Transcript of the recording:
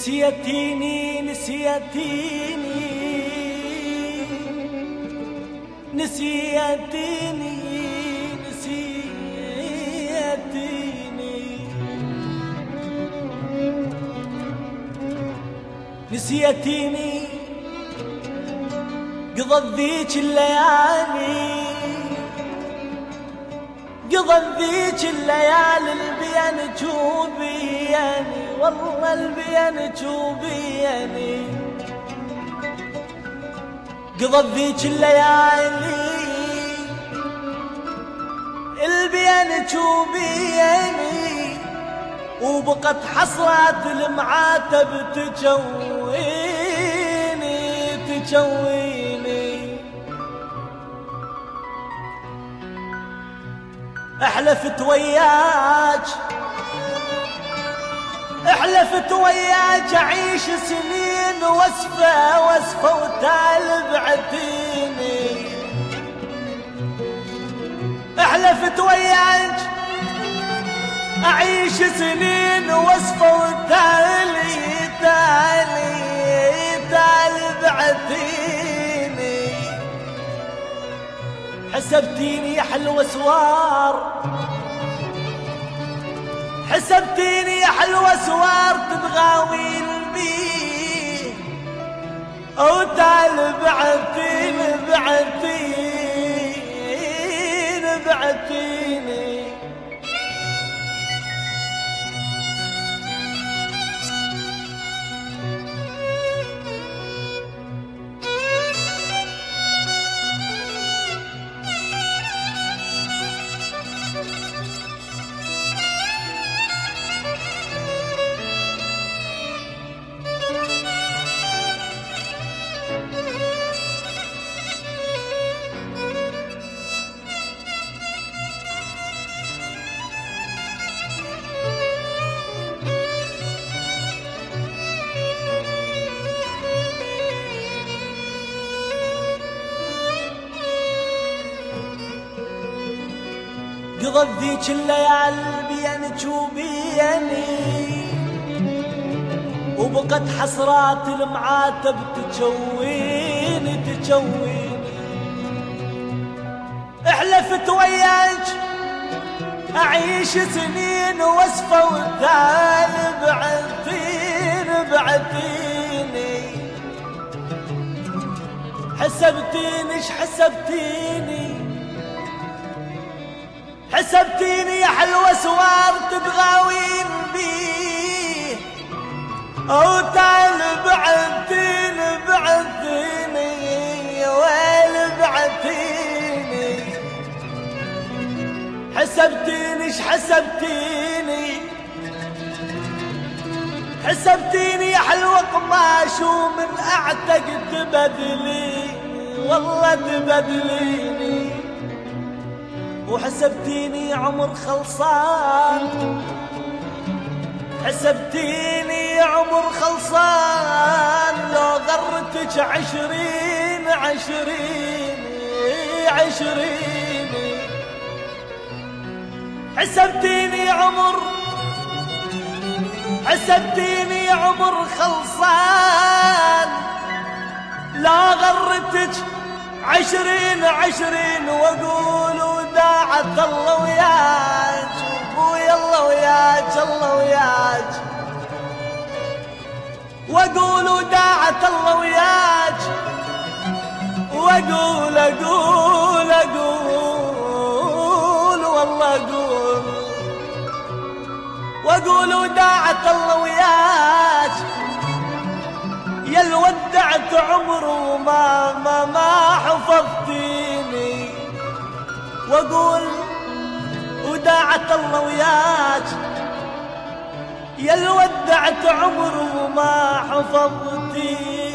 نسيتيني نسيتيني نسيتيني نسيتيني نسيتيني قضت ذيك الليالي قضت ذيك الليالي البين جوبيني والله البين جوبيني قضت ذيك الليالي البين جوبيني وبقت حصرات المعاتب تجويني تجويني احلفت وياك احلفت وياك اعيش سنين واسفة واسفة وتالبعتيني احلفت وياك اعيش سنين واسفة وتالبعتيني حسبتيني يا حلوة سوار حسبتيني يا حلوة سوار تبغاوين بيه او تالبعتيني بعتيني قضت ذيك الليالي بين جوبيني وبقت حسرات المعاتب تجويني احلفت وياك اعيش سنين واسفة بعتيني حسبتيني ايش حسبتيني يا حلوة سوار تبغاوين بيه او بعتيني يا ويل بعتيني حسبتيني ايش حسبتيني يا حلوة قماش ومن اعتق تبدليني والله تبدليني وحسبتيني عمر خلصان حسبتيني عمر خلصان لو غرتك 20 حسبتيني عمر خلصان لا غرتك 20 واقول وداعت الله وياك ابويا الله وياك واقول وداعت الله وياك واقول والله واقول وداعت الله وياك يا الودعت عمر وما حفظتيني واقول وداعت الله وياك يا الودعت عمر وما حفظتيني